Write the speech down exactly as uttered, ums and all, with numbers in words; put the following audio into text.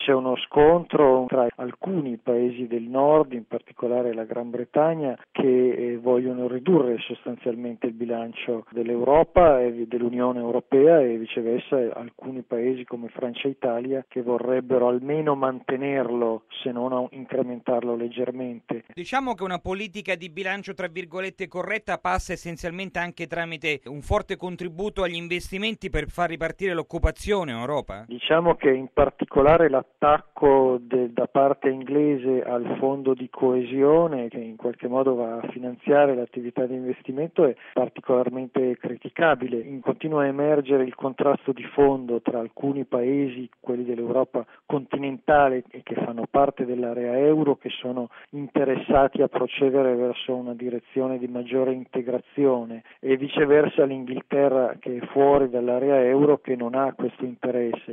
c'è uno scontro tra alcuni paesi del nord, in particolare la Gran Bretagna, che eh, vogliono ridurre sostanzialmente il bilancio dell'Europa e dell'Unione Europea, e viceversa alcuni paesi come Francia e Italia che vorrebbero almeno mantenerlo, se non incrementarlo leggermente. Diciamo che una politica di bilancio tra virgolette corretta passa essenzialmente anche tramite un forte contributo agli investimenti per far ripartire l'occupazione in Europa? Diciamo che in particolare l'attacco de, da parte inglese al fondo di coesione, che in qualche modo va a finanziare l'attività di investimento, è particolarmente criticabile. In, continua a emergere il contrasto di fondo tra alcuni paesi, quelli dell'Europa continentale e che fanno parte dell'area euro, che sono interessati a procedere verso una direzione di maggiore integrazione, e viceversa l'Inghilterra, che è fuori dall'area euro, che non ha questo interesse.